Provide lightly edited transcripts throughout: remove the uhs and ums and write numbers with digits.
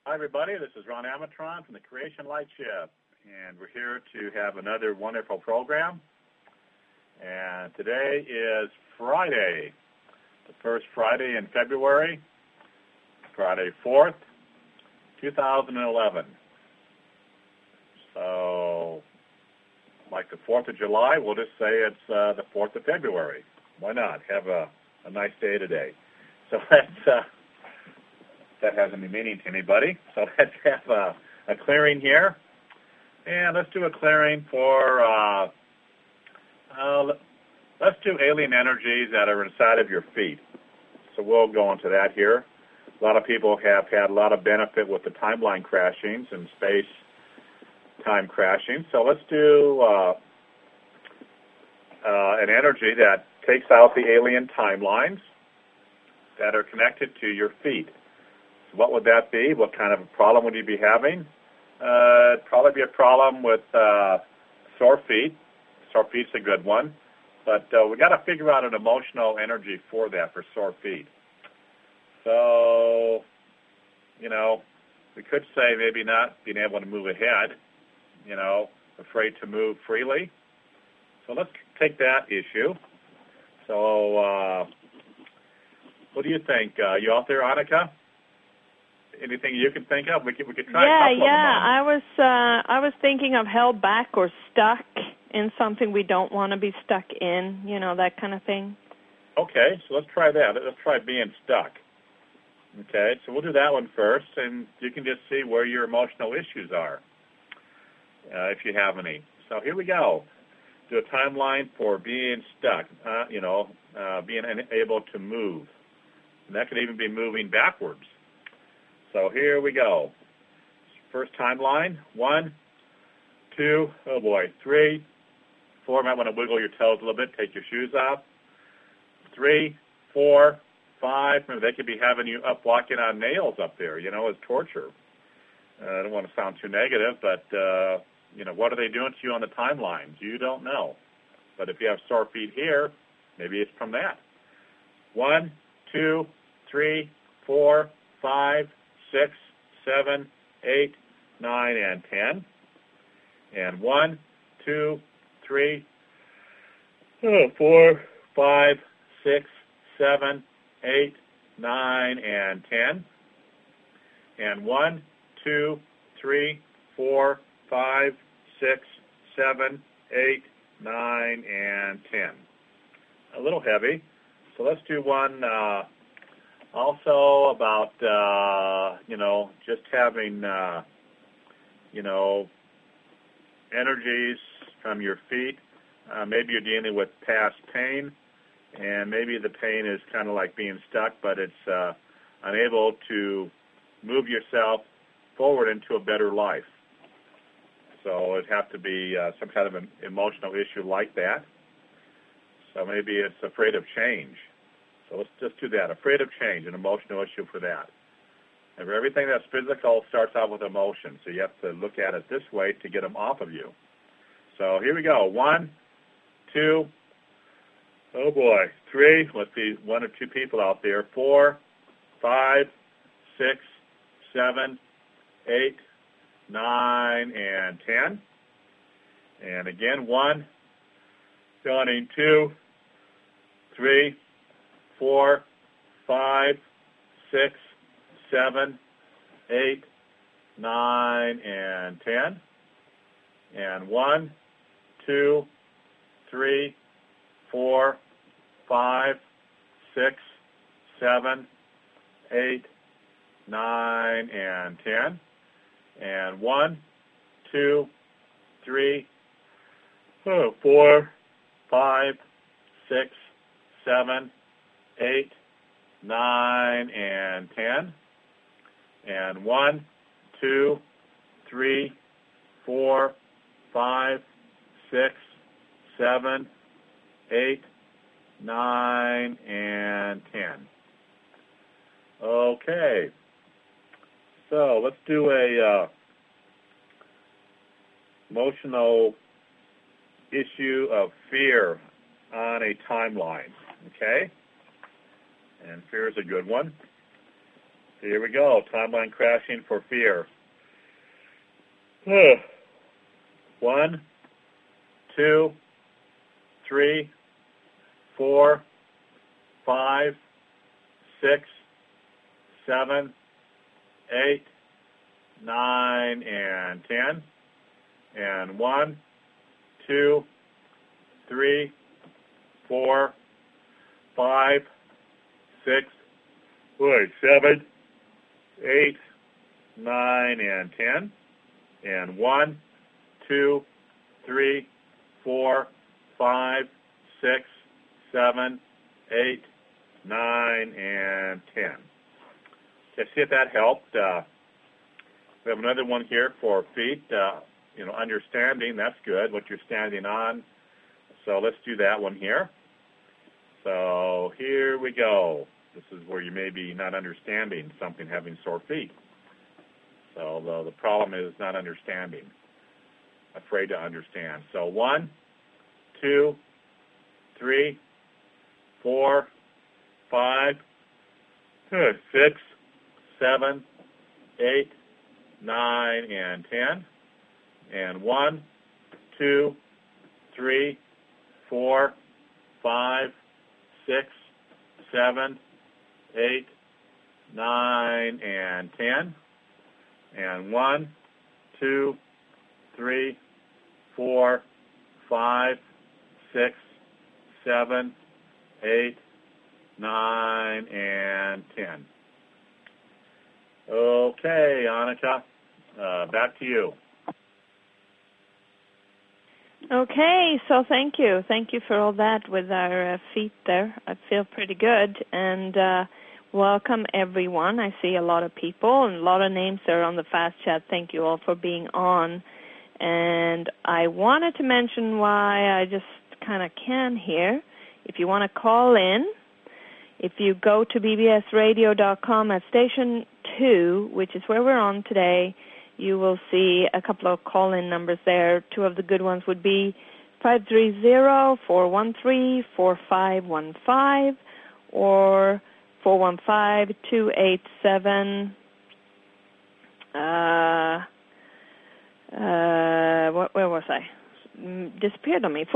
Hi, everybody. This is Ron Amatron from the Creation Light Ship, and we're here to have another wonderful program. And today is Friday, the first Friday in February, Friday 4th, 2011. So, like the 4th of July, we'll just say it's the 4th of February. Why not? Have a nice day today. So that has any meaning to anybody. So let's have a clearing here. And let's do a clearing for, let's do alien energies that are inside of your feet. So we'll go into that here. A lot of people have had a lot of benefit with the timeline crashings and space-time crashing. So let's do an energy that takes out the alien timelines that are connected to your feet. So what would that be? What kind of a problem would you be having? It'd probably be a problem with sore feet. Sore feet's a good one. But we got to figure out an emotional energy for that, for sore feet. So, we could say maybe not being able to move ahead, afraid to move freely. So let's take that issue. So, what do you think? You out there, Annika? Anything you can think of? We could try a couple of them on. I was thinking of held back or stuck in something we don't want to be stuck in, that kind of thing. Okay, so let's try that. Let's try being stuck. Okay, so we'll do that one first, and you can just see where your emotional issues are, if you have any. So here we go. Do a timeline for being stuck, being unable to move. And that could even be moving backwards. So here we go. First timeline, 1, 2, 3, 4. You might want to wiggle your toes a little bit, take your shoes off. 3, 4, 5. Remember, they could be having you up walking on nails up there, as torture. I don't want to sound too negative, but, what are they doing to you on the timelines? You don't know. But if you have sore feet here, maybe it's from that. 1, 2, 3, 4, 5, 6, 7, 8, 9, and 10. And 1, 2, 3, 4, 5, 6, 7, 8, 9, and 10. And 1, 2, 3, 4, 5, 6, 7, 8, 9, and 10. A little heavy. So let's do one also about, just having, energies from your feet. Maybe you're dealing with past pain, and maybe the pain is kind of like being stuck, but it's unable to move yourself forward into a better life. So it'd have to be some kind of an emotional issue like that. So maybe it's afraid of change. So let's just do that. Afraid of change, an emotional issue for that. And everything that's physical starts out with emotion. So you have to look at it this way to get them off of you. So here we go. 1, 2, 3. Let's see, 1 or 2 people out there. 4, 5, 6, 7, 8, 9, and 10. And again, 1, 2, 3, 4, 5, 6, 7, 8, 9, and 10. And 1, 2, 3, 4, 5, 6, 7, 8, 9, and 10. And 1, 2, 3, 4, 5, 6, 7, 8, 9, and 10. And 1, 2, 3, 4, 5, 6, 7, 8, 9, and 10. Okay. So let's do a emotional issue of fear on a timeline, okay? And fear is a good one. Here we go. Timeline crashing for fear. 1, 2, 3, 4, 5, 6, 7, 8, 9, and 10. And 1, 2, 3, 4, 5, 6, 7, 8, 9, and 10. And 1, 2, 3, 4, 5, 6, 7, 8, 9, and 10. Okay, see if that helped. We have another one here for feet. Understanding, that's good, what you're standing on. So let's do that one here. So here we go. This is where you may be not understanding something, having sore feet. So the problem is not understanding, afraid to understand. So 1, 2, 3, 4, 5, 6, 7, 8, 9, and 10. And 1, 2, 3, 4, 5, 6, 7, 8, 9, and 10. And 1, 2, 3, 4, 5, 6, 7, 8, 9, and 10. Okay, Annika, back to you. Okay, so thank you. Thank you for all that with our feet there. I feel pretty good. And welcome, everyone. I see a lot of people and a lot of names there on the Fast Chat. Thank you all for being on. And I wanted to mention why I just kind of can here. If you want to call in, if you go to bbsradio.com at station 2, which is where we're on today, you will see a couple of call-in numbers there. Two of the good ones would be 530-413-4515 or 415-287. Where was I? Disappeared on me.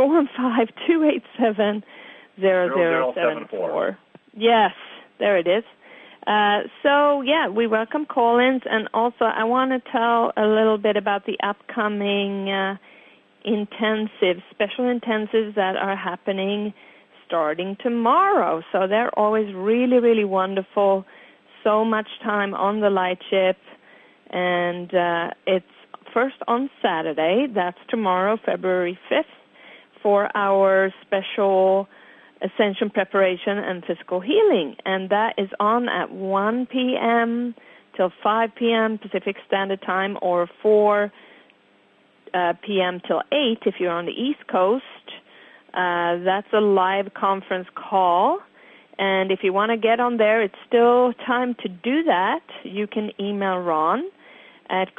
415-287-0074. Yes, there it is. We welcome call-ins, and also I want to tell a little bit about the upcoming special intensives that are happening starting tomorrow. So they're always really, really wonderful. So much time on the light ship, and it's first on Saturday. That's tomorrow, February 5th, for our special Ascension Preparation and Physical Healing, and that is on at 1 p.m. till 5 p.m. Pacific Standard Time, or 4 p.m. till 8 if you're on the East Coast. That's a live conference call, and if you want to get on there, it's still time to do that. You can email Ron at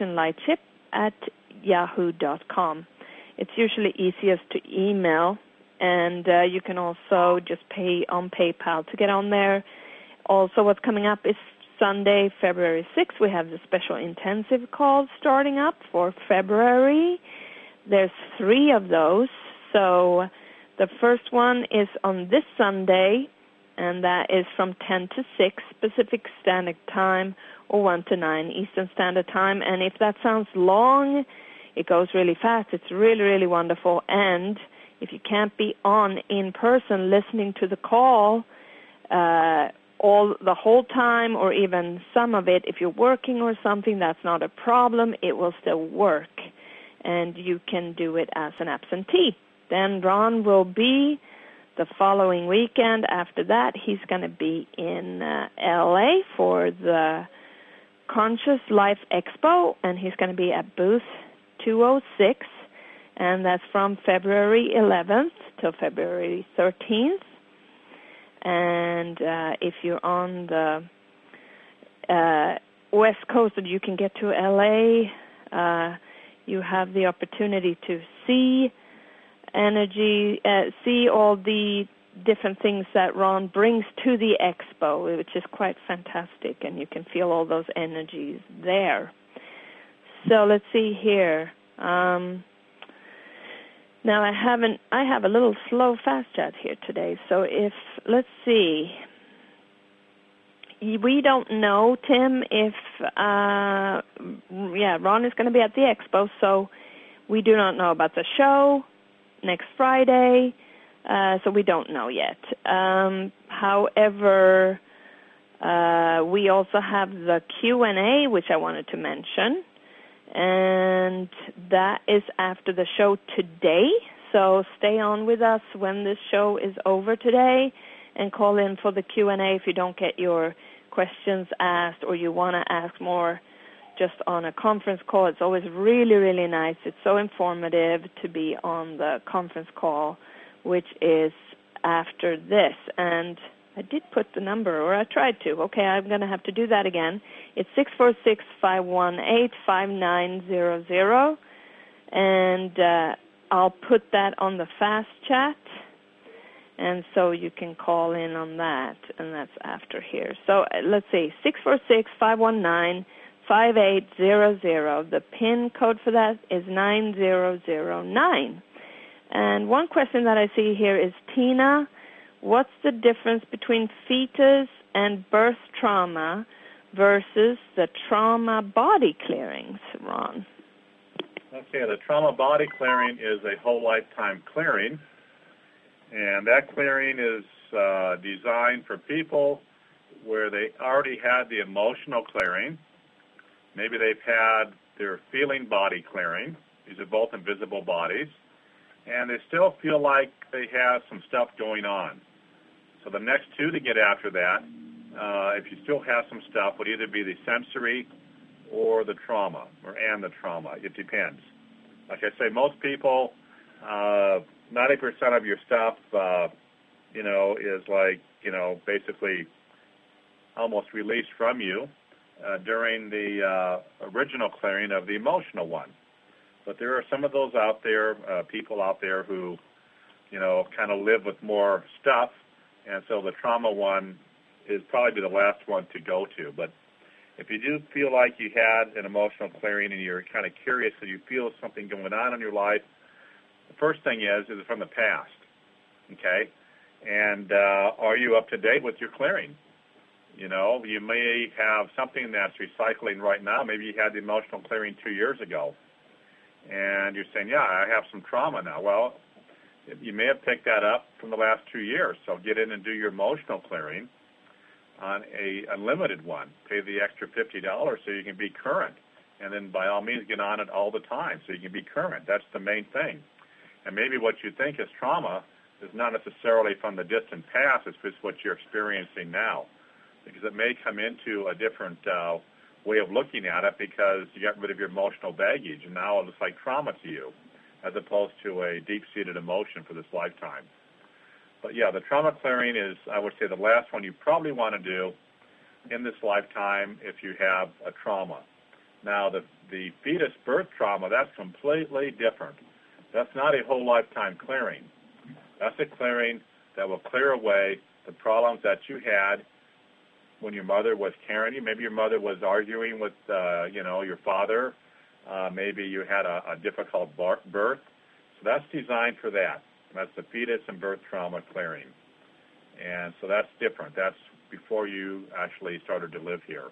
creationlightship@yahoo.com. It's usually easiest to email. And you can also just pay on PayPal to get on there. Also, what's coming up is Sunday, February 6th. We have the special intensive calls starting up for February. There's 3 of those. So the first one is on this Sunday, and that is from 10 to 6 Pacific Standard Time or 1 to 9 Eastern Standard Time. And if that sounds long, it goes really fast. It's really, really wonderful. And if you can't be on in person listening to the call the whole time, or even some of it, if you're working or something, that's not a problem. It will still work, and you can do it as an absentee. Then Ron will be the following weekend. After that, he's going to be in L.A. for the Conscious Life Expo, and he's going to be at booth 206. And that's from February 11th till February 13th. And if you're on the West Coast and you can get to L.A., you have the opportunity to see energy, see all the different things that Ron brings to the expo, which is quite fantastic, and you can feel all those energies there. So let's see here. Now I have a little slow fast chat here today. So let's see. We don't know, Tim, if Ron is going to be at the expo, so we do not know about the show next Friday, so we don't know yet. However, we also have the Q&A, which I wanted to mention, and that is after the show today, so stay on with us when this show is over today and call in for the Q&A if you don't get your questions asked or you want to ask more just on a conference call. It's always really, really nice. It's so informative to be on the conference call, which is after this. And I did put the number, or I tried to. Okay, I'm going to have to do that again. It's 646-518-5900, and I'll put that on the fast chat, and so you can call in on that, and that's after here. So let's see, 646-519-5800. The PIN code for that is 9009. And one question that I see here is, Tina, what's the difference between fetus and birth trauma versus the trauma body clearings, Ron? Okay, the trauma body clearing is a whole lifetime clearing, and that clearing is designed for people where they already had the emotional clearing. Maybe they've had their feeling body clearing. These are both invisible bodies. And they still feel like they have some stuff going on. So the next two to get after that, if you still have some stuff, would either be the sensory or the trauma, and the trauma. It depends. Like I say, most people, 90% of your stuff, is like, basically almost released from you during the original clearing of the emotional one. But there are some of those out there, people out there who, kind of live with more stuff, and so the trauma one is probably the last one to go to. But if you do feel like you had an emotional clearing and you're kind of curious and you feel something going on in your life, the first thing is it from the past, okay? And are you up to date with your clearing? You may have something that's recycling right now. Maybe you had the emotional clearing 2 years ago. And you're saying, I have some trauma now. Well, you may have picked that up from the last 2 years. So get in and do your emotional clearing on a unlimited one. Pay the extra $50 so you can be current. And then by all means get on it all the time so you can be current. That's the main thing. And maybe what you think is trauma is not necessarily from the distant past. It's just what you're experiencing now. Because it may come into a different way of looking at it because you got rid of your emotional baggage, and now it looks like trauma to you as opposed to a deep-seated emotion for this lifetime. But, the trauma clearing is, I would say, the last one you probably want to do in this lifetime if you have a trauma. Now, the fetus birth trauma, that's completely different. That's not a whole lifetime clearing. That's a clearing that will clear away the problems that you had when your mother was carrying you. Maybe your mother was arguing with, your father. Maybe you had a difficult birth. So that's designed for that. That's the fetus and birth trauma clearing. And so that's different. That's before you actually started to live here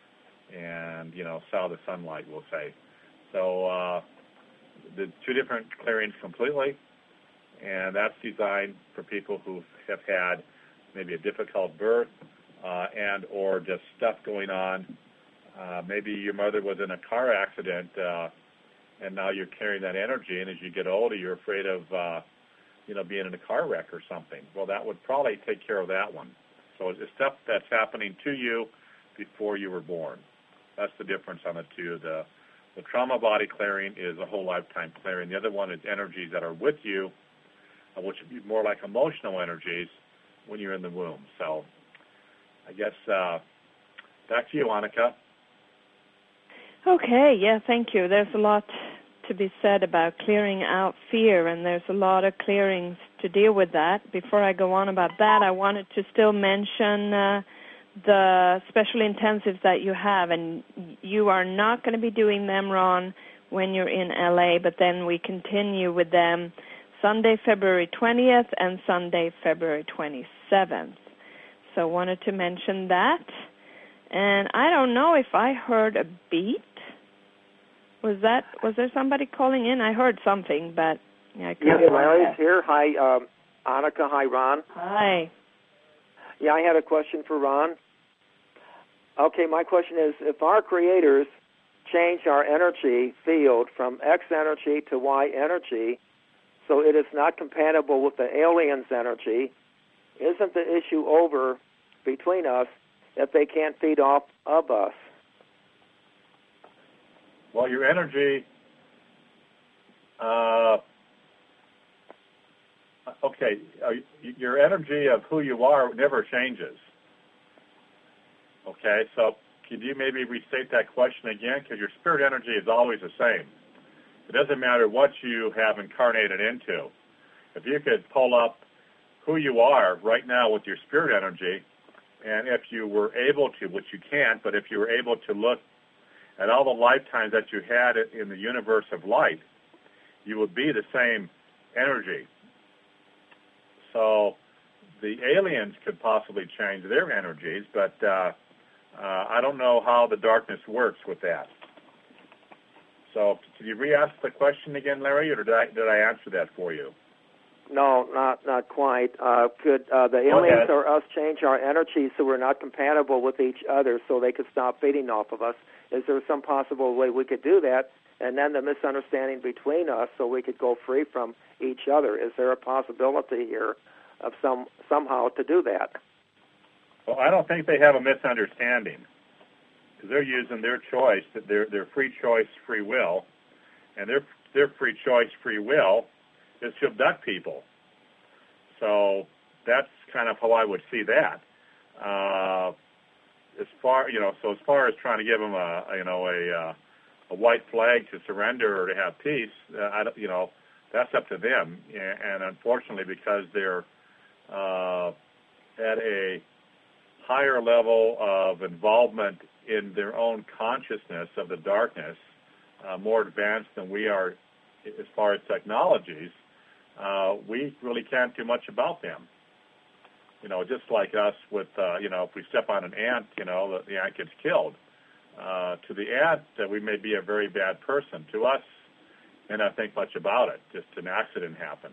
and, saw the sunlight, we'll say. So the two different clearings completely, and that's designed for people who have had maybe a difficult birth, and or just stuff going on. Maybe your mother was in a car accident, and now you're carrying that energy, and as you get older, you're afraid of, being in a car wreck or something. Well, that would probably take care of that one. So it's stuff that's happening to you before you were born. That's the difference on the two. The trauma body clearing is a whole lifetime clearing. The other one is energies that are with you, which would be more like emotional energies when you're in the womb. So I guess back to you, Annika. Okay, thank you. There's a lot to be said about clearing out fear, and there's a lot of clearings to deal with that. Before I go on about that, I wanted to still mention the special intensives that you have, and you are not going to be doing them, Ron, when you're in LA, but then we continue with them Sunday, February 20th and Sunday, February 27th. So wanted to mention that. And I don't know if I heard a beat. Was there somebody calling in? I heard something, but I couldn't. Yeah, Larry's here. Hi, Annika. Hi, Ron. Hi. Yeah, I had a question for Ron. Okay, my question is, if our creators change our energy field from X energy to Y energy, so it is not compatible with the aliens' energy, isn't the issue over between us if they can't feed off of us? Well, your energy, your energy of who you are never changes. Okay, so could you maybe restate that question again? Because your spirit energy is always the same. It doesn't matter what you have incarnated into. If you could pull up who you are right now with your spirit energy, and if you were able to, which you can't, but if you were able to look at all the lifetimes that you had in the universe of light, you would be the same energy. So the aliens could possibly change their energies, but I don't know how the darkness works with that. So could you re-ask the question again, Larry, or did I answer that for you? No, not quite. Could the aliens or us change our energy so we're not compatible with each other so they could stop feeding off of us? Is there some possible way we could do that? And then the misunderstanding between us so we could go free from each other. Is there a possibility here of somehow to do that? Well, I don't think they have a misunderstanding, because they're using their choice, their free choice, free will, and their free choice, free will is to abduct people. So that's kind of how I would see that. As far as trying to give them a white flag to surrender or to have peace, that's up to them. And unfortunately, because they're at a higher level of involvement in their own consciousness of the darkness, more advanced than we are as far as technologies, we really can't do much about them. Just like us with, if we step on an ant, the ant gets killed. To the ant, we may be a very bad person. To us, may not think much about it. Just an accident happened.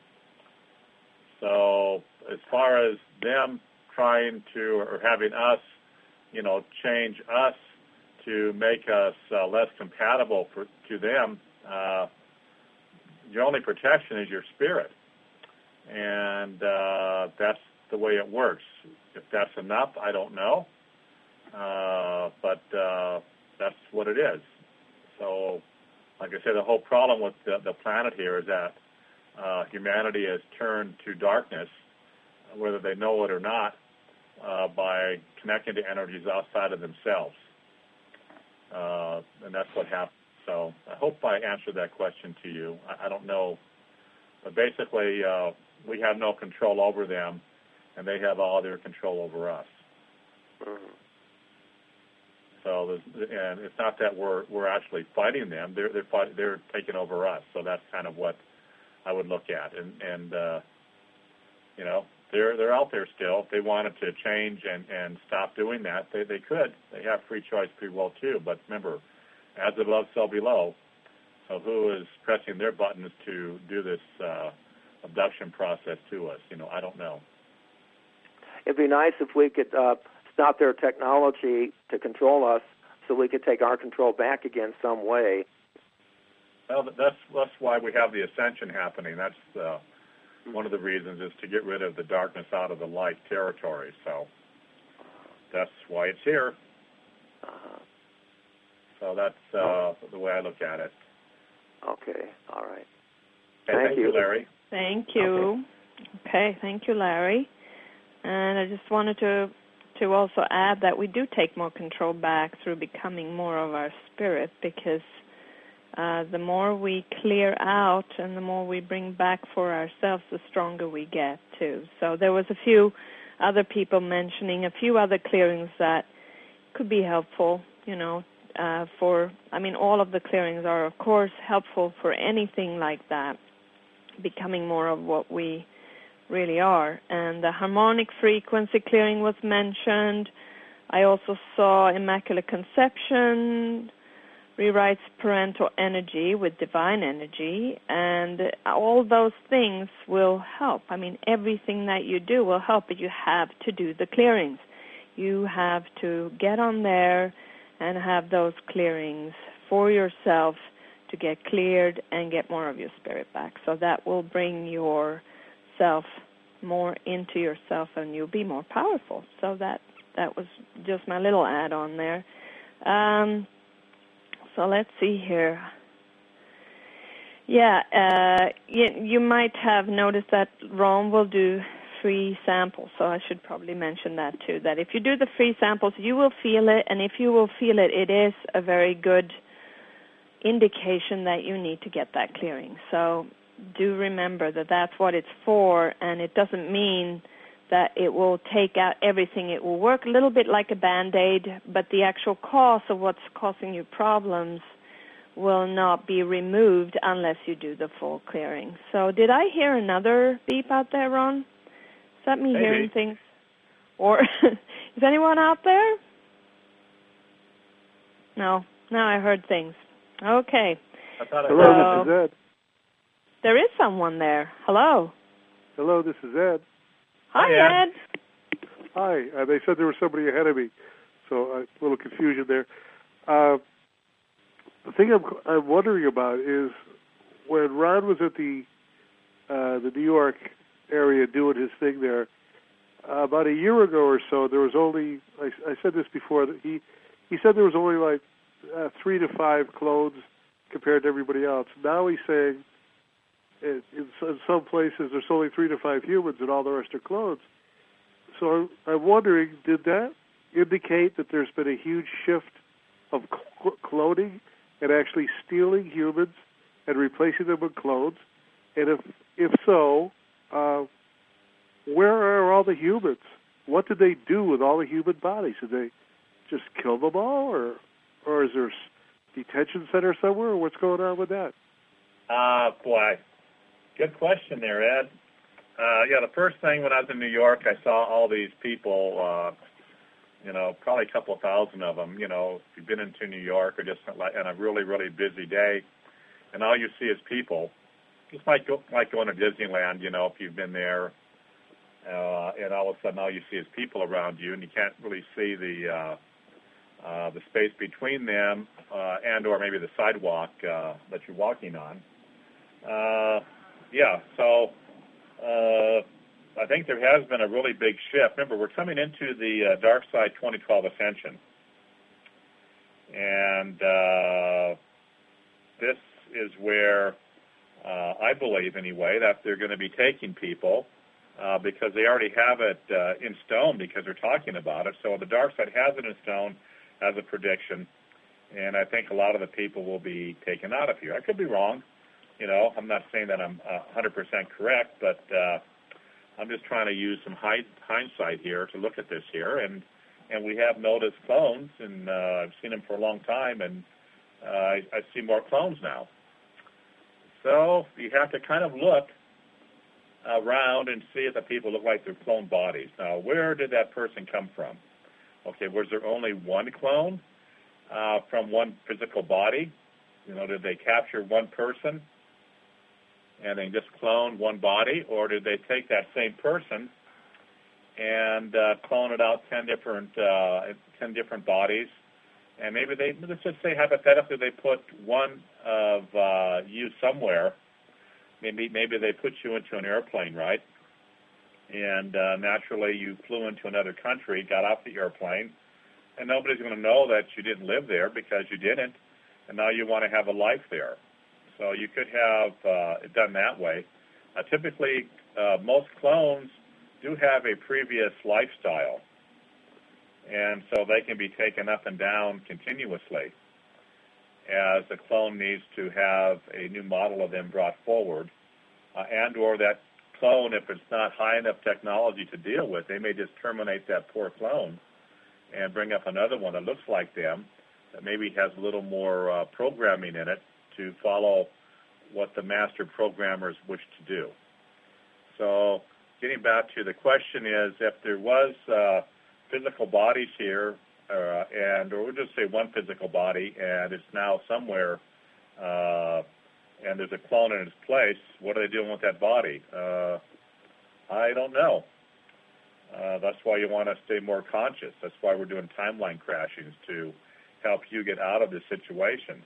So as far as them trying to, or having us, change us to make us less compatible to them, your only protection is your spirit. And that's the way it works. If that's enough, I don't know. But that's what it is. So, like I said, the whole problem with the planet here is that humanity has turned to darkness, whether they know it or not, by connecting to energies outside of themselves. And that's what happened. So I hope I answered that question to you. I don't know. But basically, we have no control over them, and they have all their control over us. Mm-hmm. So, and it's not that we're actually fighting them; they're taking over us. So that's kind of what I would look at, and they're out there still. If they wanted to change and stop doing that, they could. They have free choice, free will too. But remember, as above, so below. So who is pressing their buttons to do this abduction process to us? I don't know. It'd be nice if we could stop their technology to control us so we could take our control back again some way. Well, that's why we have the ascension happening. That's one of the reasons is to get rid of the darkness out of the light territory. So that's why it's here. So that's the way I look at it. Okay, all right. Okay, thank you, Larry. Thank you. Okay, thank you, Larry. And I just wanted to also add that we do take more control back through becoming more of our spirit, because The more we clear out and the more we bring back for ourselves, the stronger we get too. So there was a few other people mentioning a few other clearings that could be helpful, all of the clearings are, of course, helpful for anything like that, becoming more of what we really are. And the harmonic frequency clearing was mentioned. I also saw Immaculate Conception, rewrites parental energy with divine energy, and all those things will help. Everything that you do will help, but you have to do the clearings. You have to get on there and have those clearings for yourself to get cleared and get more of your spirit back. So that will bring yourself more into yourself and you'll be more powerful. So that was just my little add-on there. So let's see here. You might have noticed that Ron will do free samples, so I should probably mention that too, that if you do the free samples, you will feel it, and if you will feel it, it is a very good indication that you need to get that clearing. So do remember that that's what it's for, and it doesn't mean that it will take out everything. It will work a little bit like a Band-Aid, but the actual cause of what's causing you problems will not be removed unless you do the full clearing. So did I hear another beep out there, Ron? Is that me Maybe. hearing things? Or is anyone out there? No, I heard things. Okay. Hello, this is Ed. There is someone there. Hello. Hello, this is Ed. Hi, Ed. Hi. They said there was somebody ahead of me, so a little confusion there. The thing I'm wondering about is when Ron was at the New York area doing his thing there, about a year ago or so, there was only, I said this before, that he said there was only like 3 to 5 clones compared to everybody else. Now he's saying in some places there's only 3 to 5 humans and all the rest are clones. So I'm wondering, did that indicate that there's been a huge shift of cloning and actually stealing humans and replacing them with clones? And if so, where are all the humans? What did they do with all the human bodies? Did they just kill them all, or is there a detention center somewhere? Or what's going on with that? Boy, good question there, Ed. The first thing when I was in New York, I saw all these people, probably a couple of thousand of them, if you've been into New York or just on a really, really busy day, and all you see is people. Just like going to Disneyland, if you've been there, and all of a sudden all you see is people around you, and you can't really see the space between them and or maybe the sidewalk that you're walking on. So I think there has been a really big shift. Remember, we're coming into the Dark Side 2012 Ascension, and this is where I believe, anyway, that they're going to be taking people because they already have it in stone because they're talking about it. So the Dark Side has it in stone as a prediction, and I think a lot of the people will be taken out of here. I could be wrong. I'm not saying that I'm 100% correct, but I'm just trying to use some hindsight here to look at this here. And we have noticed clones, and I've seen them for a long time, and I see more clones now. So you have to kind of look around and see if the people look like their clone bodies. Now, where did that person come from? Okay, was there only one clone from one physical body? Did they capture one person and then just clone one body, or did they take that same person and clone it out 10 different bodies? And maybe let's just say hypothetically they put one of you somewhere. Maybe they put you into an airplane, right? And naturally you flew into another country, got off the airplane, and nobody's going to know that you didn't live there because you didn't, and now you want to have a life there. So you could have it done that way. Typically, most clones do have a previous lifestyle, and so they can be taken up and down continuously. as a clone needs to have a new model of them brought forward, and or that clone, if it's not high enough technology to deal with, they may just terminate that poor clone and bring up another one that looks like them, that maybe has a little more programming in it to follow what the master programmers wish to do. So getting back to the question is, if there was physical bodies here, or we'll just say one physical body, and it's now somewhere, and there's a clone in its place, what are they doing with that body? I don't know. That's why you want to stay more conscious. That's why we're doing timeline crashings, to help you get out of this situation.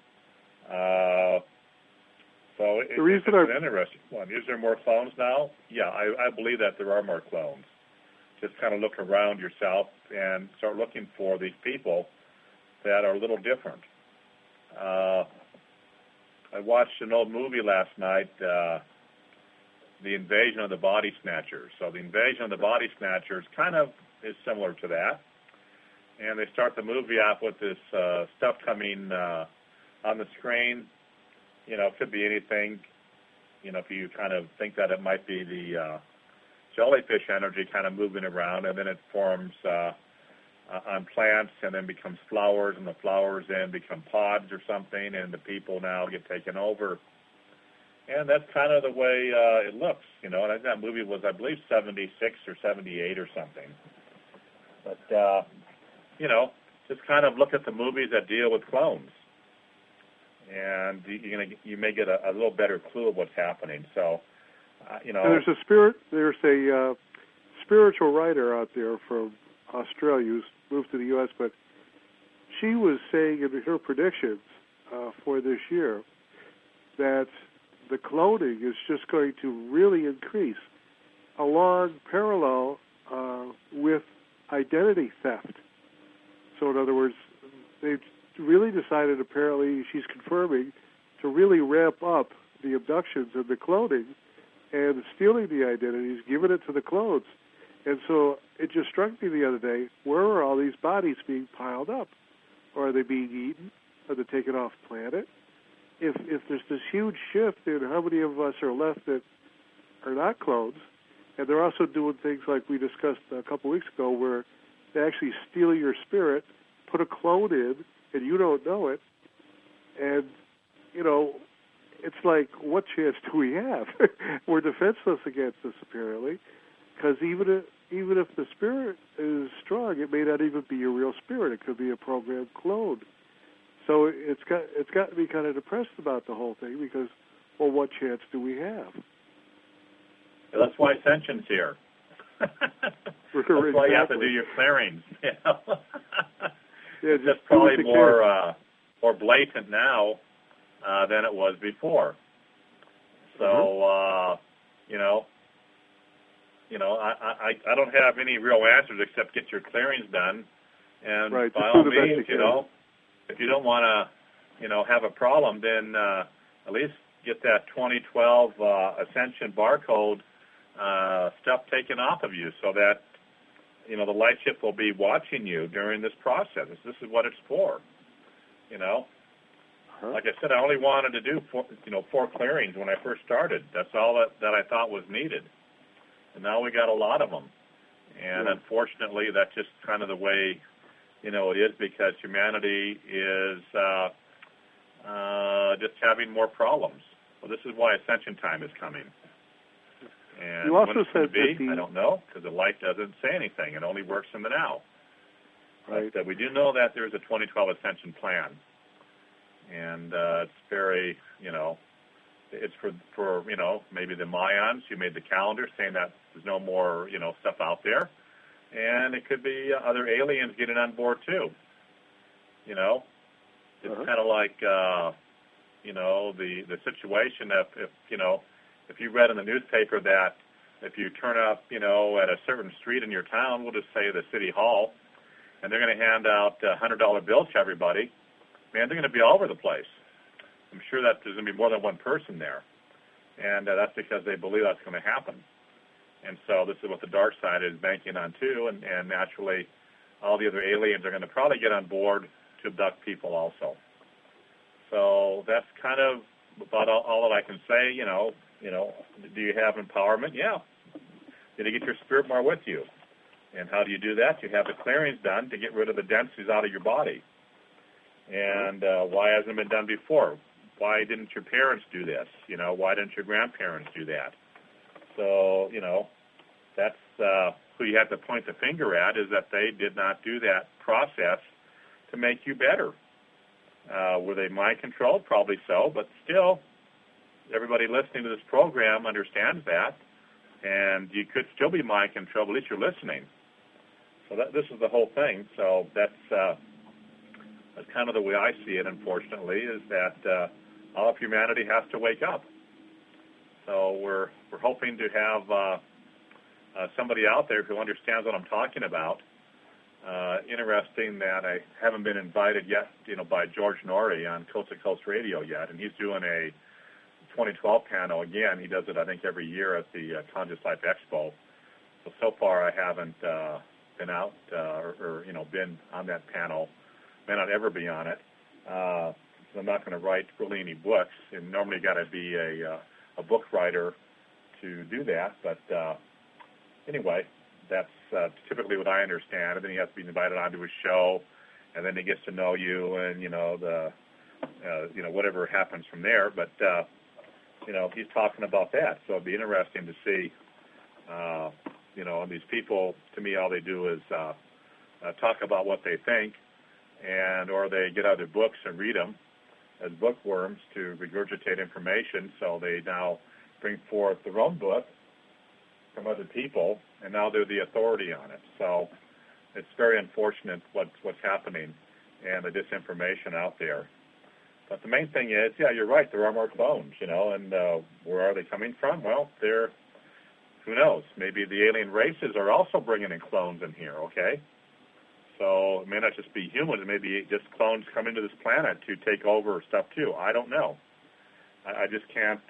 So it's an interesting one. Is there more clones now? Yeah, I believe that there are more clones. Just kind of look around yourself and start looking for these people that are a little different. I watched an old movie last night, The Invasion of the Body Snatchers. So The Invasion of the Body Snatchers kind of is similar to that. And they start the movie off with this stuff coming on the screen. You know, it could be anything. You know, if you kind of think that it might be the jellyfish energy kind of moving around, and then it forms on plants and then becomes flowers, and the flowers then become pods or something, and the people now get taken over. And that's kind of the way it looks, you know. And that movie was, I believe, 76 or 78 or something. But, you know, just kind of look at the movies that deal with clones. And you may get a little better clue of what's happening. So, you know. And there's a spiritual writer out there from Australia who's moved to the U.S., but she was saying in her predictions for this year that the cloning is just going to really increase along parallel with identity theft. So in other words, they've really decided, apparently she's confirming, to really ramp up the abductions and the cloning and stealing the identities, giving it to the clones. And so it just struck me the other day, where are all these bodies being piled up? Or are they being eaten? Are they taken off planet? If there's this huge shift in how many of us are left that are not clones, and they're also doing things like we discussed a couple weeks ago, where they actually steal your spirit, put a clone in, and you don't know it, and, you know, it's like, what chance do we have? We're defenseless against this, apparently, because even if the spirit is strong, it may not even be a real spirit. It could be a programmed clone. So it's got me kind of depressed about the whole thing, because, well, what chance do we have? That's why Ascension's here. That's why you have to do your clearings. You know? Yeah, it's just probably more blatant now than it was before. So you know, I don't have any real answers except get your clearings done, and right, by all means, you know, if you don't want to, you know, have a problem, then at least get that 2012 Ascension barcode stuff taken off of you, so that, you know, the light ship will be watching you during this process. This is what it's for, you know. Like I said, I only wanted to do 4 clearings when I first started. That's all that I thought was needed. And now we got a lot of them. And unfortunately, that's just kind of the way, you know, it is, because humanity is just having more problems. Well, this is why Ascension time is coming. And you also when it's said going to be, I don't know, because the light doesn't say anything. It only works in the now. Right. But we do know that there's a 2012 Ascension plan. And it's very, you know, it's for, you know, maybe the Mayans who made the calendar saying that there's no more, you know, stuff out there. And it could be other aliens getting on board too. You know, it's kind of like, you know, the situation if, you know, if you read in the newspaper that if you turn up, you know, at a certain street in your town, we'll just say the city hall, and they're going to hand out $100 bills to everybody, man, they're going to be all over the place. I'm sure that there's going to be more than one person there. And that's because they believe that's going to happen. And so this is what the dark side is banking on too, and naturally all the other aliens are going to probably get on board to abduct people also. So that's kind of about all that I can say. Do you have empowerment? Yeah. Did you get your spirit more with you? And how do you do that? You have the clearings done to get rid of the densities out of your body. And why hasn't it been done before? Why didn't your parents do this? Why didn't your grandparents do that? So, that's who you have to point the finger at, is that they did not do that process to make you better. Were they mind-controlled? Probably so, but still, everybody listening to this program understands that, and you could still be mind-controlled, but at least you're listening. So this is the whole thing. So that's kind of the way I see it, unfortunately, is that all of humanity has to wake up. So we're hoping to have somebody out there who understands what I'm talking about. Interesting that I haven't been invited yet, by George Norrie on Coast to Coast Radio yet, and he's doing a 2012 panel again. He does it, I think, every year at the Conscious Life Expo. So far I haven't been out or been on that panel. May not ever be on it. I'm not going to write really any books, and normally you got to be a book writer to do that. But anyway, that's typically what I understand. And then he has to be invited onto a show, and then he gets to know you, and whatever happens from there. But he's talking about that, so it'd be interesting to see. And these people, to me, all they do is talk about what they think, or they get other books and read them as bookworms to regurgitate information. So they now bring forth their own book from other people, and now they're the authority on it. So it's very unfortunate what's happening and the disinformation out there. But the main thing is, yeah, you're right, there are more clones, and where are they coming from? Well, who knows? Maybe the alien races are also bringing in clones in here, okay? So it may not just be humans, it may be just clones coming to this planet to take over stuff too. I don't know. I just can't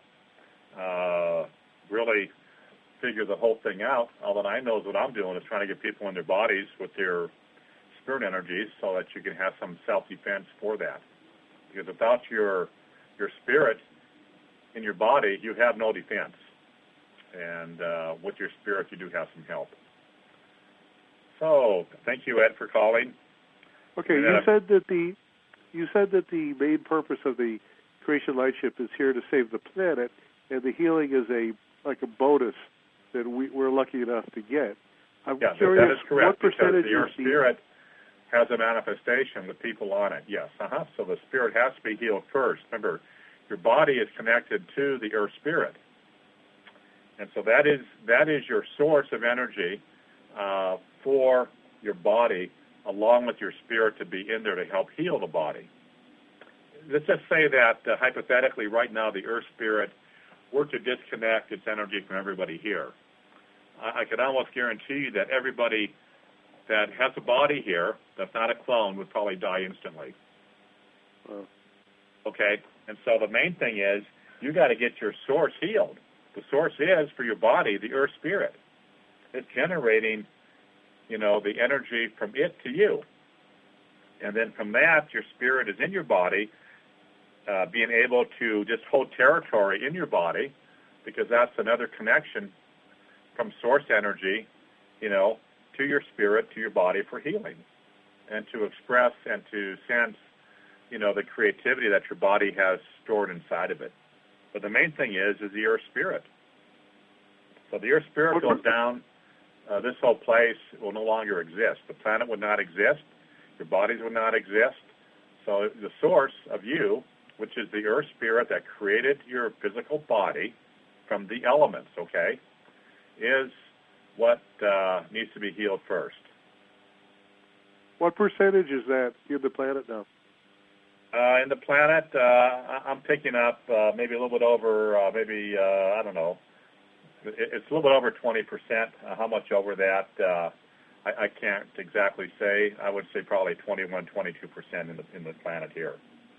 really figure the whole thing out. All that I know is what I'm doing is trying to get people in their bodies with their spirit energies so that you can have some self-defense for that. Because without your spirit in your body, you have no defense. And with your spirit, you do have some help. So, thank you, Ed, for calling. Okay, you said that the main purpose of the Creation Lightship is here to save the planet, and the healing is like a bonus that we're lucky enough to get. I'm curious, that is correct. What percentage because your spirit has a manifestation with people on it. Yes, So the spirit has to be healed first. Remember, your body is connected to the Earth Spirit, and so that is your source of energy for your body, along with your spirit to be in there to help heal the body. Let's just say that hypothetically, right now, the Earth Spirit were to disconnect its energy from everybody here. I could almost guarantee you that everybody that has a body here that's not a clone would probably die instantly. Okay? And so the main thing is you got to get your source healed. The source is, for your body, the Earth Spirit. It's generating, the energy from it to you. And then from that, your spirit is in your body, being able to just hold territory in your body, because that's another connection from source energy, to your spirit, to your body for healing, and to express and to sense, the creativity that your body has stored inside of it. But the main thing is the Earth Spirit. So the Earth Spirit goes down, this whole place will no longer exist. The planet would not exist. Your bodies would not exist. So the source of you, which is the Earth Spirit that created your physical body from the elements, okay, is what needs to be healed first. What percentage is that in the planet now? In the planet, I'm picking up maybe a little bit over, I don't know. It's a little bit over 20%. How much over that, I can't exactly say. I would say probably 21, 22% in the planet here.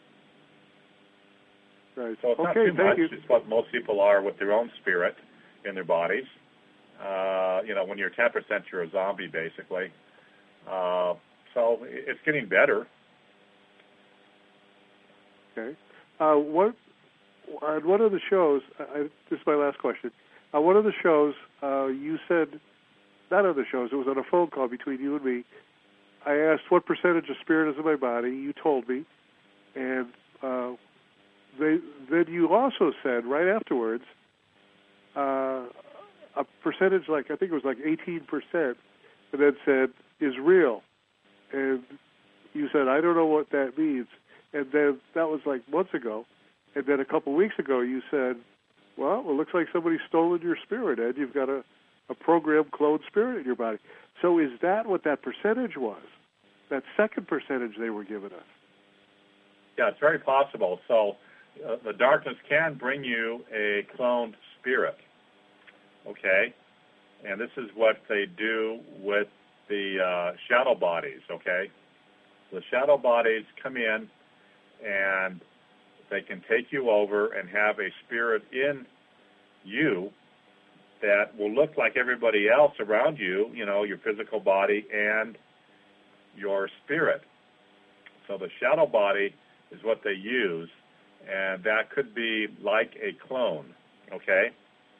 Right. So it's not too much. It's what most people are with their own spirit in their bodies. When you're 10%, you're a zombie, basically. So it's getting better. Okay. What on one of the shows? This is my last question. On one of the shows, you said, not on the shows. It was on a phone call between you and me. I asked what percentage of spirit is in my body. You told me, and then you also said right afterwards a percentage, like I think it was like 18%, and then said is real, and you said I don't know what that means, and then that was like months ago, and then a couple weeks ago you said, well, it looks like somebody's stolen your spirit, Ed. You've got a programmed cloned spirit in your body. So is that what that percentage was? That second percentage they were giving us? Yeah, it's very possible. So the darkness can bring you a cloned spirit, okay? And this is what they do with the shadow bodies, okay? The shadow bodies come in and they can take you over and have a spirit in you that will look like everybody else around you, you know, your physical body and your spirit. So the shadow body is what they use, and that could be like a clone, okay?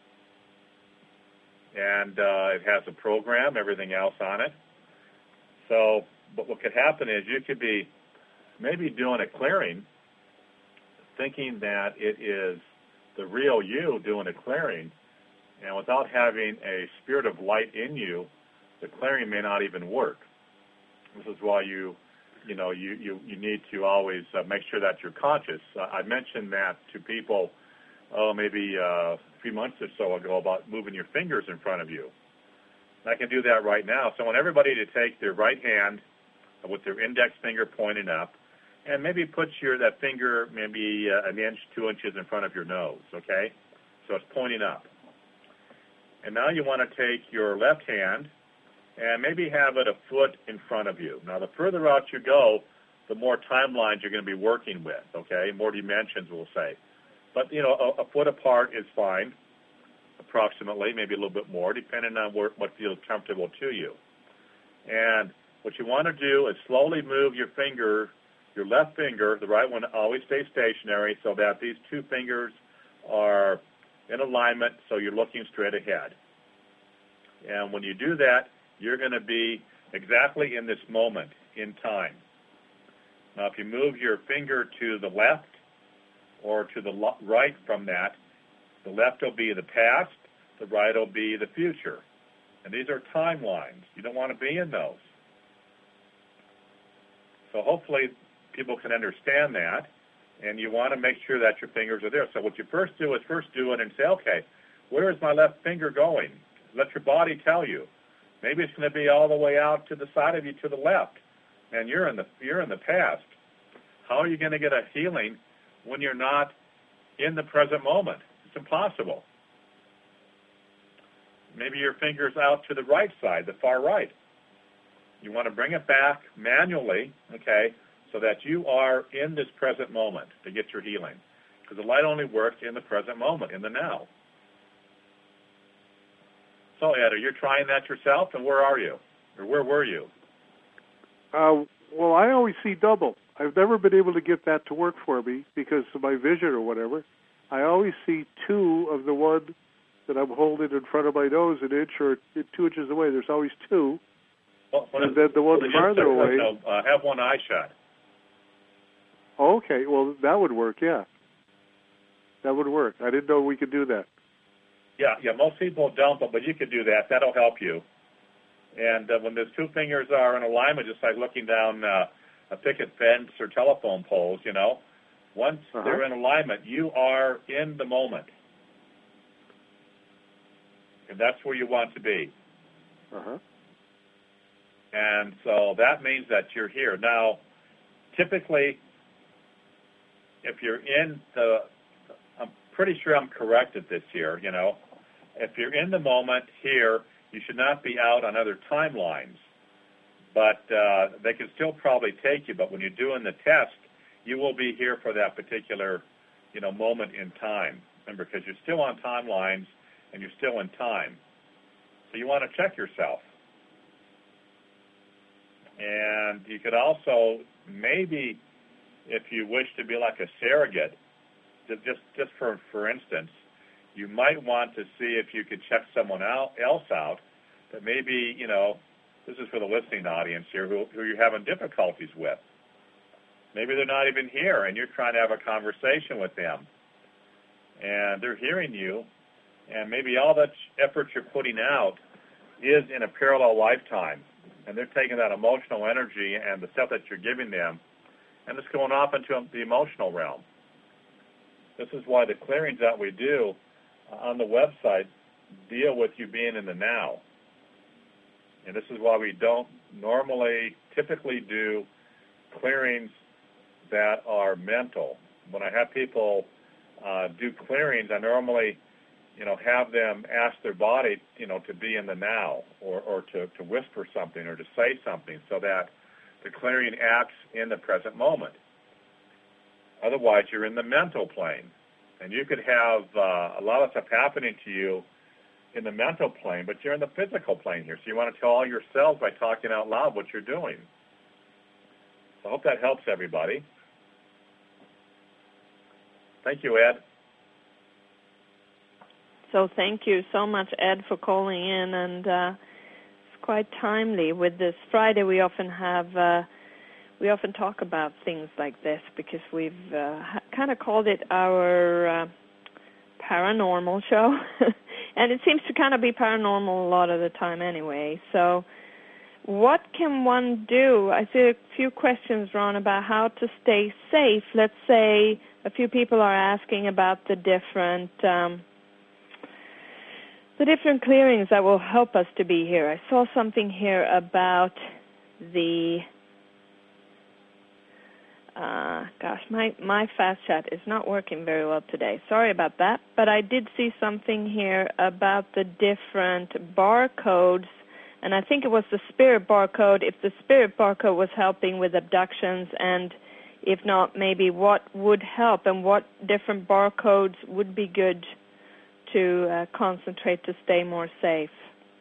And it has a program, everything else on it. So, but what could happen is you could be maybe doing a clearing, thinking that it is the real you doing a clearing, and without having a spirit of light in you, the clearing may not even work. This is why you need to always make sure that you're conscious. I mentioned that to people, maybe a few months or so ago, about moving your fingers in front of you. And I can do that right now. So I want everybody to take their right hand with their index finger pointing up, and maybe put that finger maybe an inch, 2 inches in front of your nose, okay? So it's pointing up. And now you want to take your left hand and maybe have it a foot in front of you. Now, the further out you go, the more timelines you're going to be working with, okay? More dimensions, we'll say. But, you know, a foot apart is fine, approximately, maybe a little bit more, depending on what feels comfortable to you. And what you want to do is slowly move your finger, your left finger, the right one always stays stationary, so that these two fingers are in alignment, so you're looking straight ahead. And when you do that, you're going to be exactly in this moment in time. Now, if you move your finger to the left or to the right from that, the left will be the past, the right will be the future. And these are timelines. You don't want to be in those. So hopefully people can understand that, and you want to make sure that your fingers are there. So what you first do is do it and say, okay, where is my left finger going? Let your body tell you. Maybe it's going to be all the way out to the side of you to the left, and you're in the past. How are you going to get a healing when you're not in the present moment? It's impossible. Maybe your finger's out to the right side, the far right. You want to bring it back manually, okay, so that you are in this present moment to get your healing. Because the light only works in the present moment, in the now. So, Ed, are you trying that yourself, and where are you? Or where were you? Well, I always see double. I've never been able to get that to work for me because of my vision or whatever. I always see two of the one that I'm holding in front of my nose, an inch or 2 inches away. There's always two. And then the one farther away. Have one eye shut. Okay, well, that would work, yeah. That would work. I didn't know we could do that. Yeah, most people don't, but you could do that. That'll help you. And when those two fingers are in alignment, just like looking down a picket fence or telephone poles, you know, once they're in alignment, you are in the moment. And that's where you want to be. And so that means that you're here. Now, typically, if you're in I'm pretty sure I'm correct at this here, you know. If you're in the moment here, you should not be out on other timelines. But they can still probably take you. But when you're doing the test, you will be here for that particular, you know, moment in time. Remember, because you're still on timelines and you're still in time. So you want to check yourself. And you could also maybe if you wish to be like a surrogate, just for instance, you might want to see if you could check someone else out that maybe, this is for the listening audience here, who you're having difficulties with. Maybe they're not even here, and you're trying to have a conversation with them. And they're hearing you, and maybe all that effort you're putting out is in a parallel lifetime. And they're taking that emotional energy and the stuff that you're giving them, and it's going off into the emotional realm. This is why the clearings that we do on the website deal with you being in the now. And this is why we don't typically do clearings that are mental. When I have people do clearings, I normally, have them ask their body, to be in the now or to whisper something or to say something so that the clearing acts in the present moment. Otherwise, you're in the mental plane. And you could have a lot of stuff happening to you in the mental plane, but you're in the physical plane here. So you want to tell all your cells by talking out loud what you're doing. So I hope that helps everybody. Thank you, Ed. So thank you so much, Ed, for calling in, and it's quite timely. With this Friday, we often talk about things like this because we've kind of called it our paranormal show, and it seems to kind of be paranormal a lot of the time anyway. So what can one do? I see a few questions, Ron, about how to stay safe. Let's say a few people are asking about the different clearings that will help us to be here. I saw something here about the my fast chat is not working very well today. Sorry about that. But I did see something here about the different barcodes, and I think it was the spirit barcode, if the spirit barcode was helping with abductions, and if not, maybe what would help and what different barcodes would be good to concentrate to stay more safe.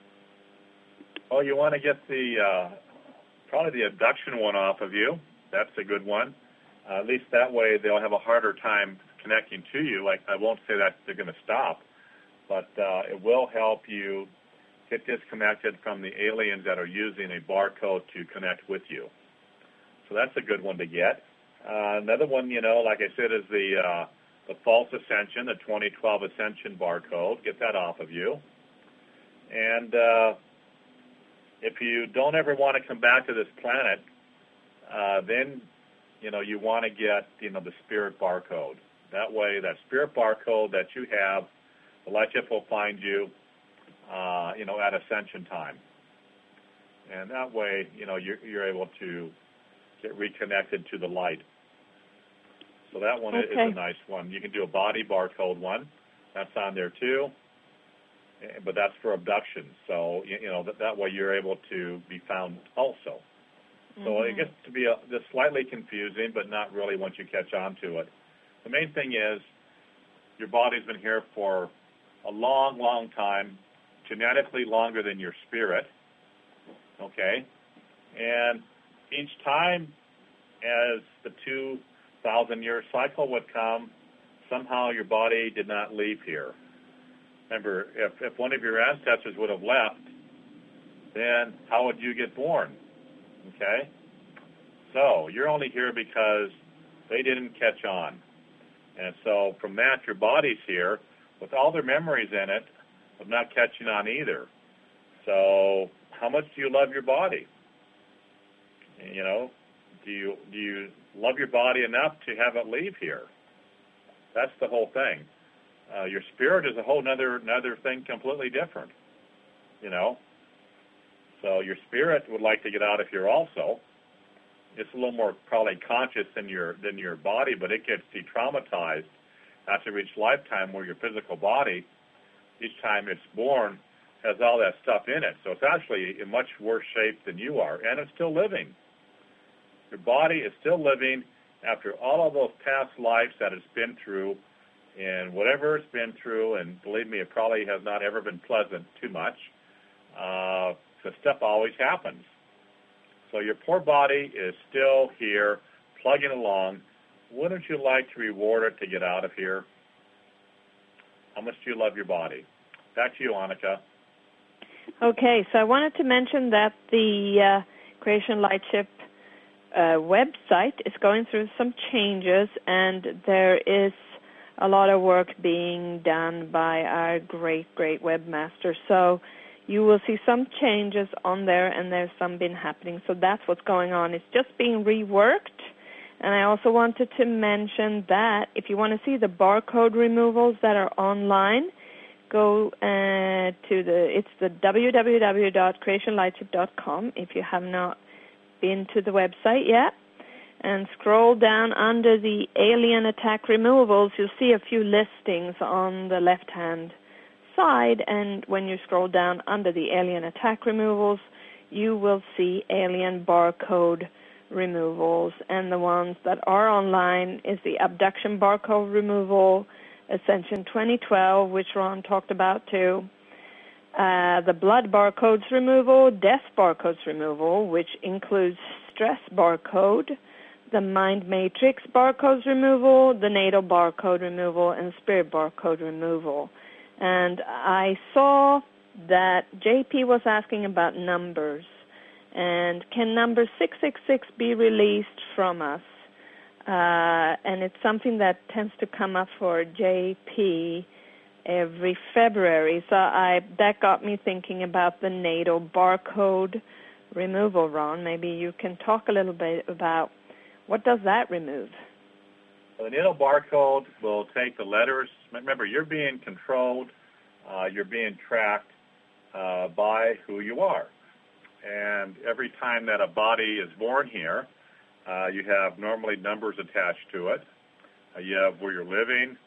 Well, you want to get probably the abduction one off of you. That's a good one. At least that way they'll have a harder time connecting to you. Like, I won't say that they're going to stop, but it will help you get disconnected from the aliens that are using a barcode to connect with you. So that's a good one to get. Another one, like I said, is the false ascension, the 2012 ascension barcode. Get that off of you. And if you don't ever want to come back to this planet, then, you want to get, the spirit barcode. That way, that spirit barcode that you have, the light ship will find you, at ascension time. And that way, you're able to get reconnected to the light. So that one is a nice one. You can do a body barcode one. That's on there too. But that's for abduction. So, that way you're able to be found also. So it gets to be just slightly confusing, but not really once you catch on to it. The main thing is your body's been here for a long, long time, genetically longer than your spirit, okay? And each time as the 2,000-year cycle would come, somehow your body did not leave here. Remember, if one of your ancestors would have left, then how would you get born? Okay? So you're only here because they didn't catch on. And so from that, your body's here with all their memories in it of not catching on either. So how much do you love your body? Do you love your body enough to have it leave here? That's the whole thing. Your spirit is a whole another thing completely different, So your spirit would like to get out of here also. It's a little more probably conscious than your body, but it gets de-traumatized after each lifetime, where your physical body, each time it's born, has all that stuff in it. So it's actually in much worse shape than you are, and it's still living. Your body is still living after all of those past lives that it's been through, and whatever it's been through, and believe me, it probably has not ever been pleasant too much. So stuff always happens. So your poor body is still here, plugging along, wouldn't you like to reward it to get out of here? How much do you love your body? Back to you, Annika. Okay, so I wanted to mention that the Creation Lightship website is going through some changes, and there is a lot of work being done by our great webmaster. So you will see some changes on there, and there's some been happening. So that's what's going on. It's just being reworked. And I also wanted to mention that if you want to see the barcode removals that are online, go it's the www.creationlightship.com if you have not been to the website yet. And scroll down under the alien attack removals. You'll see a few listings on the left-hand side, and when you scroll down under the alien attack removals, you will see alien barcode removals. And the ones that are online is the abduction barcode removal, Ascension 2012, which Ron talked about too, the blood barcodes removal, death barcodes removal, which includes stress barcode, the mind matrix barcodes removal, the natal barcode removal, and spirit barcode removal. And I saw that JP was asking about numbers. And can number 666 be released from us? And it's something that tends to come up for JP every February. So that got me thinking about the natal barcode removal, Ron. Maybe you can talk a little bit about what does that remove? The natal barcode will take the letters. Remember, you're being controlled, you're being tracked by who you are. And every time that a body is born here, you have normally numbers attached to it. You have where you're living.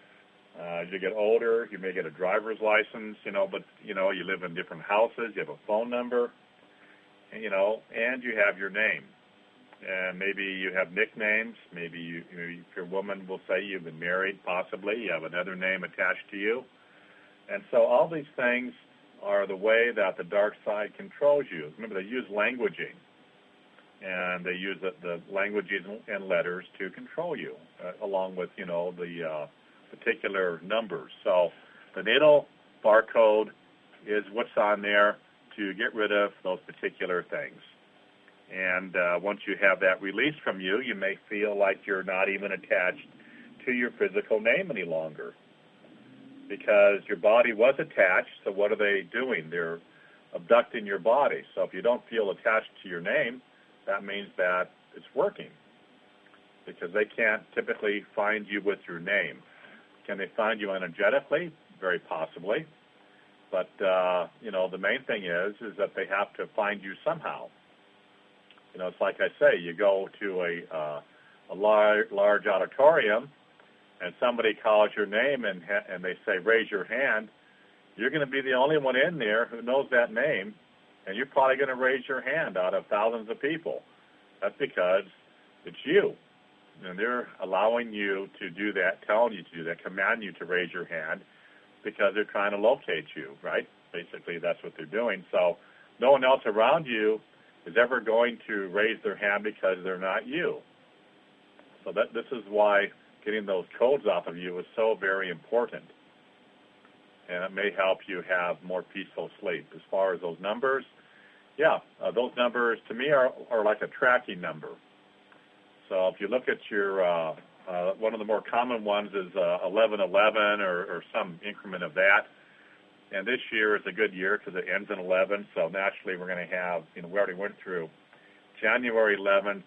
As you get older, you may get a driver's license, but, you live in different houses. You have a phone number, and you have your name. And maybe you have nicknames. Maybe if your woman will say you've been married, possibly. You have another name attached to you. And so all these things are the way that the dark side controls you. Remember, they use languaging. And they use the languages and letters to control you, along with, the particular numbers. So the natal barcode is what's on there to get rid of those particular things. And once you have that released from you, you may feel like you're not even attached to your physical name any longer because your body was attached. So what are they doing? They're abducting your body. So if you don't feel attached to your name, that means that it's working because they can't typically find you with your name. Can they find you energetically? Very possibly. But, the main thing is that they have to find you somehow. It's like I say, you go to a large auditorium and somebody calls your name and they say, raise your hand. You're going to be the only one in there who knows that name, and you're probably going to raise your hand out of thousands of people. That's because it's you. And they're allowing you to do that, telling you to do that, commanding you to raise your hand because they're trying to locate you, right? Basically, that's what they're doing. So no one else around you is ever going to raise their hand because they're not you. So this is why getting those codes off of you is so very important. And it may help you have more peaceful sleep. As far as those numbers, those numbers to me are like a tracking number. So if you look at your, one of the more common ones is 1111 or some increment of that. And this year is a good year because it ends in 11. So naturally we're going to have, we already went through January 11th,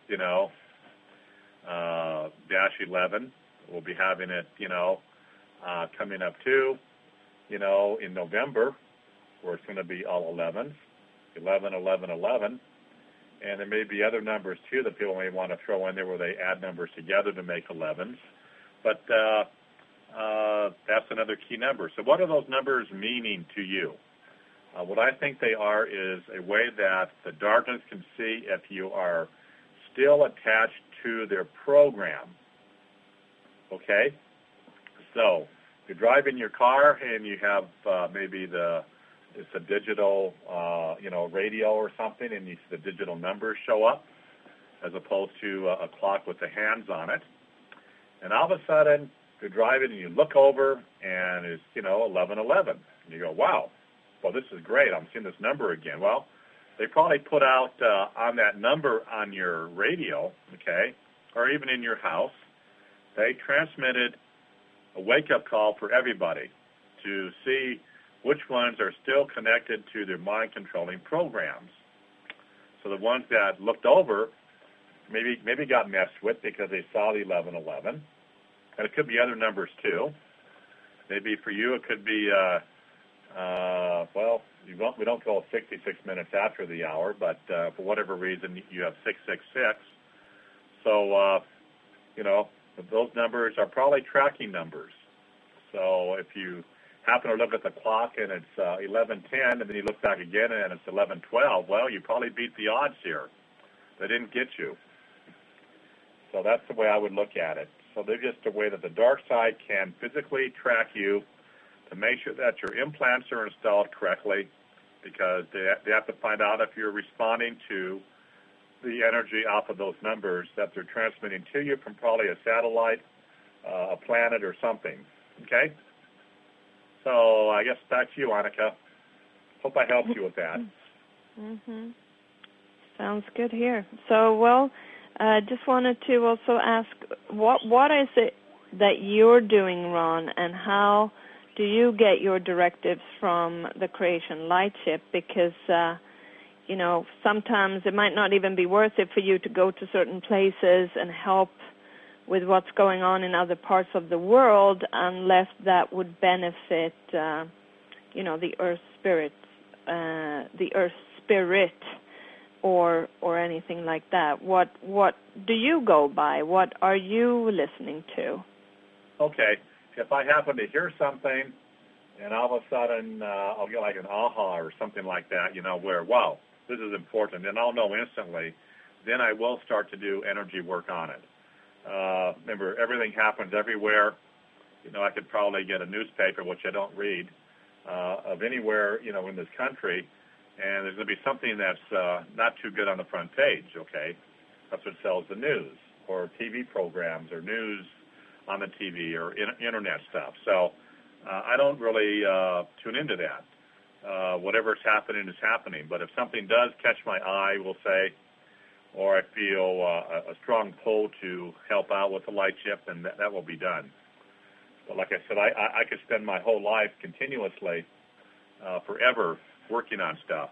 dash 11. We'll be having it, coming up too, in November, where it's going to be all 11s, 11, 11, 11. And there may be other numbers, too, that people may want to throw in there where they add numbers together to make 11s. But that's another key number. So what are those numbers meaning to you? What I think they are is a way that the darkness can see if you are still attached to their program. Okay? So if you're driving your car and you have maybe it's a digital, radio or something, and you see the digital numbers show up as opposed to a clock with the hands on it. And all of a sudden, you're driving and you look over and it's, 11:11. And you go, wow, well, this is great. I'm seeing this number again. Well, they probably put out on that number on your radio, okay, or even in your house, they transmitted a wake-up call for everybody to see which ones are still connected to their mind-controlling programs. So the ones that looked over maybe got messed with because they saw the 11:11. And it could be other numbers too. Maybe for you it could be, we don't go 66 minutes after the hour, but for whatever reason you have 666. So, those numbers are probably tracking numbers. So if you happen to look at the clock and it's 11:10, and then you look back again and it's 11:12, well, you probably beat the odds here. They didn't get you. So that's the way I would look at it. So they're just a way that the dark side can physically track you to make sure that your implants are installed correctly, because they have to find out if you're responding to the energy off of those numbers that they're transmitting to you from probably a satellite, a planet, or something. Okay? So I guess back to you, Annika. Hope I helped you with that. Mm-hmm. Sounds good here. So, just wanted to also ask, what is it that you're doing, Ron, and how do you get your directives from the Creation Light Ship? Because, sometimes it might not even be worth it for you to go to certain places and help with what's going on in other parts of the world unless that would benefit, the Earth Spirit, or anything like that. What do you go by? What are you listening to? Okay. If I happen to hear something and all of a sudden I'll get like an aha or something like that, where, wow, this is important, and I'll know instantly, then I will start to do energy work on it. Remember, everything happens everywhere. I could probably get a newspaper, which I don't read, of anywhere, in this country, and there's going to be something that's not too good on the front page, okay? That's what sells the news, or TV programs, or news on the TV, or internet stuff. So I don't really tune into that. Whatever's happening is happening. But if something does catch my eye, we'll say, or I feel a strong pull to help out with the light ship, then that will be done. But like I said, I could spend my whole life continuously, forever, working on stuff,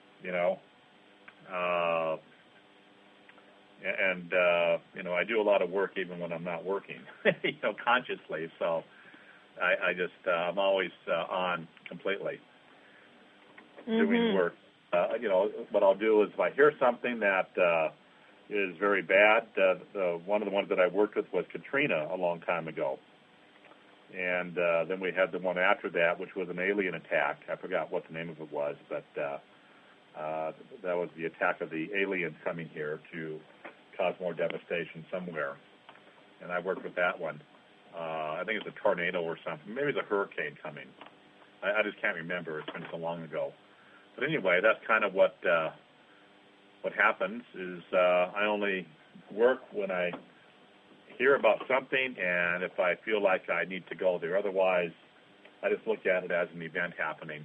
I do a lot of work even when I'm not working, consciously. So I'm always on completely doing work. What I'll do is if I hear something that is very bad, one of the ones that I worked with was Katrina a long time ago. And then we had the one after that, which was an alien attack. I forgot what the name of it was, but that was the attack of the aliens coming here to cause more devastation somewhere. And I worked with that one. I think it's a tornado or something. Maybe it's a hurricane coming. I just can't remember. It's been so long ago. But anyway, that's kind of what happens is I only work when I hear about something, and if I feel like I need to go there. Otherwise, I just look at it as an event happening.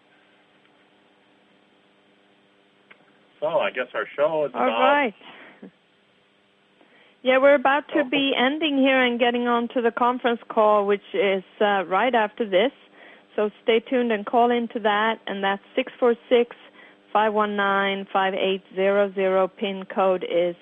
So I guess our show is about... All right. Yeah, we're about to be ending here and getting on to the conference call, which is right after this. So stay tuned and call into that, and that's 646-519-5800. PIN code is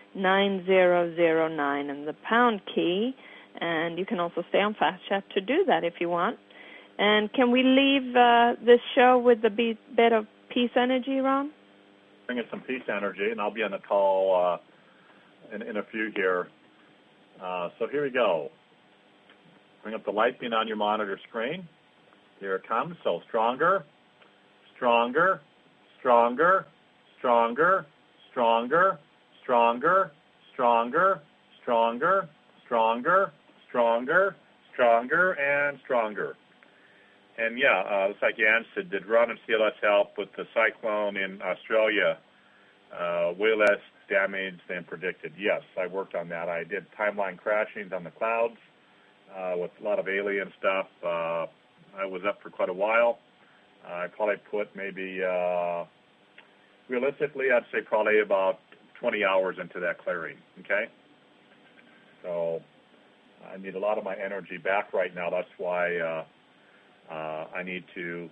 9009 and the pound key. And you can also stay on Fast Chat to do that if you want. And can we leave this show with a bit of peace energy, Ron? Bring in some peace energy, and I'll be on the call in a few here. So here we go. Bring up the light beam on your monitor screen. Here it comes. So stronger, stronger, stronger, stronger, stronger, stronger, stronger, stronger, stronger, stronger, stronger, and stronger. And yeah, looks like you did Ron and CLS help with the cyclone in Australia, way less damage than predicted. Yes, I worked on that. I did timeline crashings on the clouds with a lot of alien stuff. I was up for quite a while. I probably put maybe, realistically, I'd say probably about 20 hours into that clearing, okay? So I need a lot of my energy back right now. That's why I need to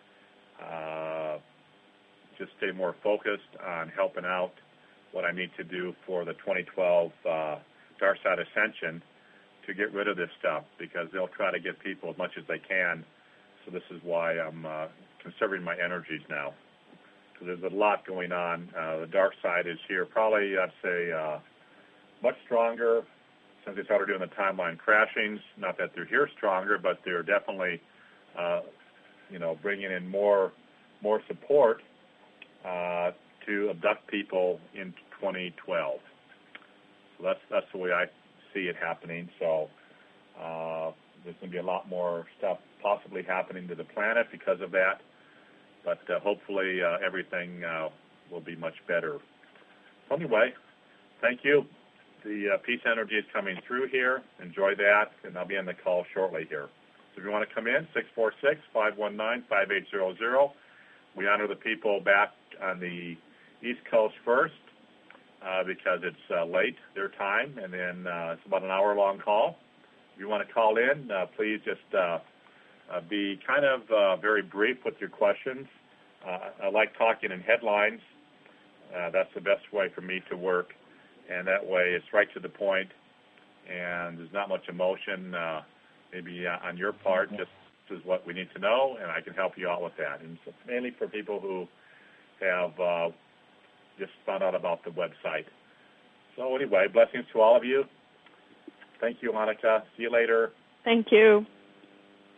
just stay more focused on helping out what I need to do for the 2012 Dark Side Ascension to get rid of this stuff, because they'll try to get people as much as they can. So this is why I'm conserving my energies now. So there's a lot going on. The dark side is here. Probably, I'd say, much stronger since they started doing the timeline crashings. Not that they're here stronger, but they're definitely, bringing in more support to abduct people in 2012. So that's the way I see it happening. So there's going to be a lot more stuff possibly happening to the planet because of that. But hopefully everything will be much better. Anyway, thank you. The peace energy is coming through here. Enjoy that, and I'll be on the call shortly here. So if you want to come in, 646-519-5800. We honor the people back on the East Coast first because it's late, their time, and then it's about an hour-long call. If you want to call in, please just be kind of very brief with your questions. I like talking in headlines. That's the best way for me to work, and that way it's right to the point, and there's not much emotion maybe on your part. Just this is what we need to know, and I can help you out with that. And it's mainly for people who have just found out about the website. So anyway, blessings to all of you. Thank you, Monica. See you later. Thank you.